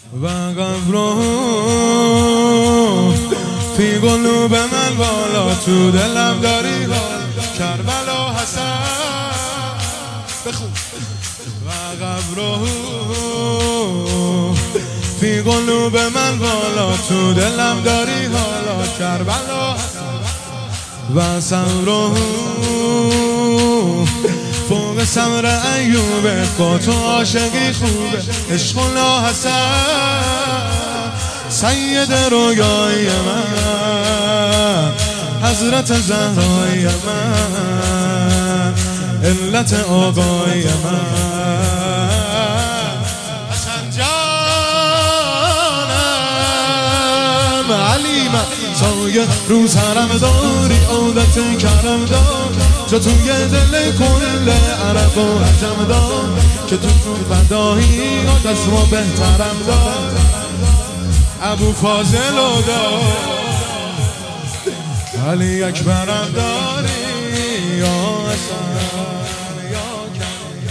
و قبره فی قلوب من بالا، تو دلم داری حال کربلا حسن بخون. و قبره فی قلوب من بالا، تو دلم داری حالا کربلا حسن. و صبره فوق صبر ایوبه، با تو عاشقی خوبه عشق لا حسن. سید رویای من، حضرت زهرای من، علت آقای من حسن جانم. علیم سایه رو سرم داری، عادت کرم داری، جا توی دل کل عرب و عجم دار، که تو فدایی دست ما بهترم دار. ابو فاضل و دار، علی اکبرم داری یا حسن یا کریم.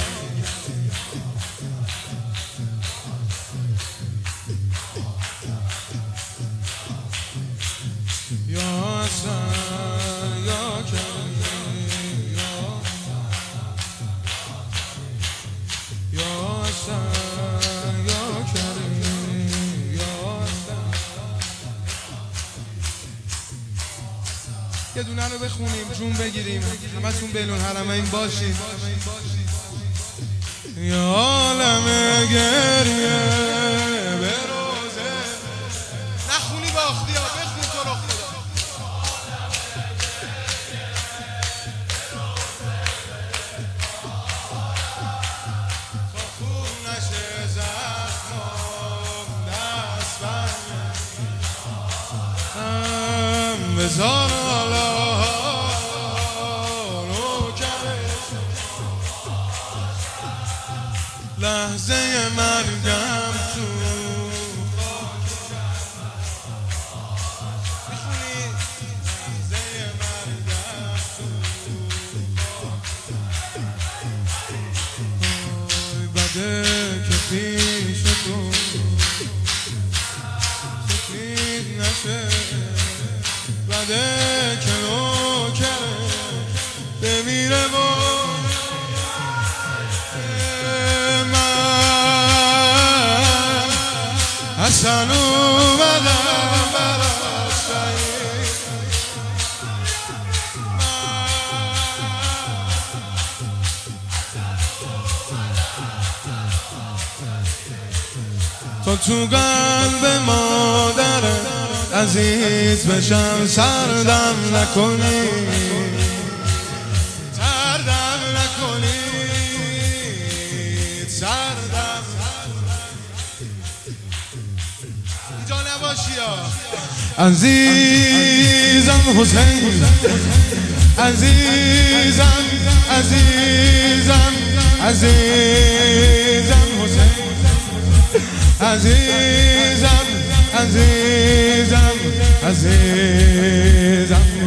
یا حسن یا کریم، یا حسن یا کریم، یا حسن. یه دونه رو بخونیم جون بگیریم، همتون بین الحرمین باشید. یا عالم گریه به روزه، نخونی باختی ها، بخون تو رو خدا. تا خون نشه زخمم دست برم بزار حالا لحظه مرگم تو میخونی. لحظه مرگم تو بده که پیش تو سفید نشه، بده که نوکره بمیره با حسن اومدم براش شهید. تا تو قلب مادر عزیز بشم، سردم نکنی، سردم نکنی، سردم اینجا نباشی ها. عزیزم حسین، عزیزم عزیزم عزیزم حسین، عزیزم عزیزم عزیزم